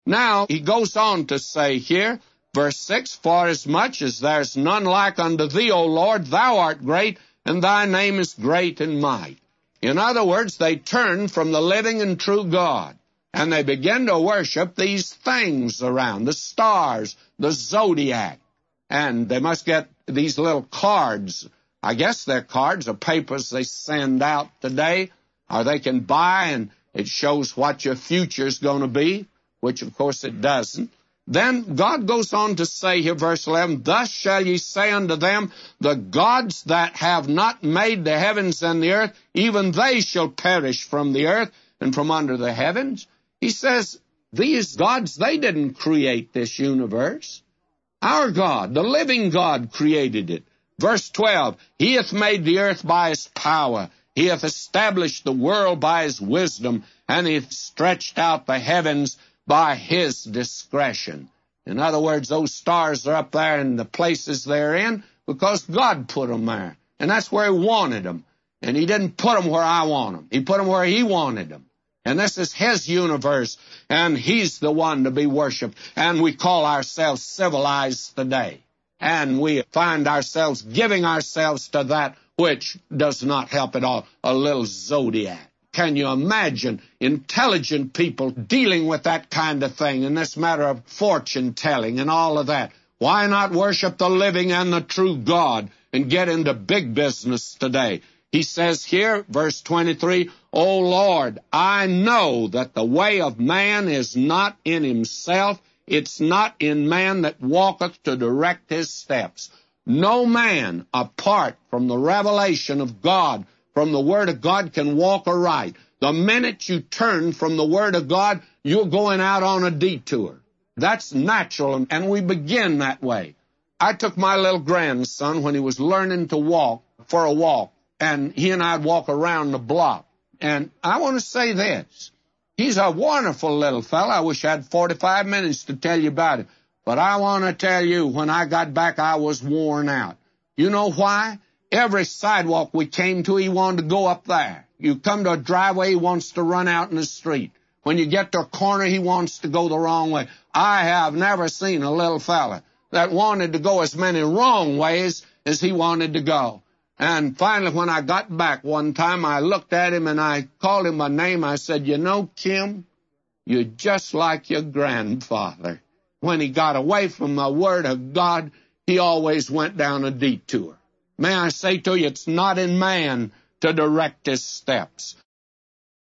Now, he goes on to say here, verse 6, "Forasmuch as there's none like unto thee, O Lord, thou art great, and thy name is great in might." In other words, they turn from the living and true God, and they begin to worship these things around, the stars, the zodiac, and they must get these little cards. I guess they're cards or papers they send out today, or they can buy, and it shows what your future's going to be, which of course it doesn't. Then God goes on to say here, verse 11, "Thus shall ye say unto them, the gods that have not made the heavens and the earth, even they shall perish from the earth and from under the heavens." He says, these gods, they didn't create this universe. Our God, the living God, created it. Verse 12, "He hath made the earth by his power. He hath established the world by his wisdom, and he hath stretched out the heavens by his discretion." In other words, those stars are up there in the places they're in because God put them there. And that's where he wanted them. And he didn't put them where I want them. He put them where he wanted them. And this is his universe, and he's the one to be worshipped. And we call ourselves civilized today. And we find ourselves giving ourselves to that which does not help at all, a little zodiac. Can you imagine intelligent people dealing with that kind of thing in this matter of fortune-telling and all of that? Why not worship the living and the true God and get into big business today? He says here, verse 23, "O Lord, I know that the way of man is not in himself. It's not in man that walketh to direct his steps." No man, apart from the revelation of God, from the Word of God, can walk aright. The minute you turn from the Word of God, you're going out on a detour. That's natural, and we begin that way. I took my little grandson when he was learning to walk for a walk, and he and I'd walk around the block. And I want to say this. He's a wonderful little fella. I wish I had 45 minutes to tell you about it. But I want to tell you, when I got back, I was worn out. You know why? Every sidewalk we came to, he wanted to go up there. You come to a driveway, he wants to run out in the street. When you get to a corner, he wants to go the wrong way. I have never seen a little fella that wanted to go as many wrong ways as he wanted to go. And finally, when I got back one time, I looked at him and I called him by name. I said, "You know, Kim, you're just like your grandfather. When he got away from the Word of God, he always went down a detour." May I say to you, it's not in man to direct his steps.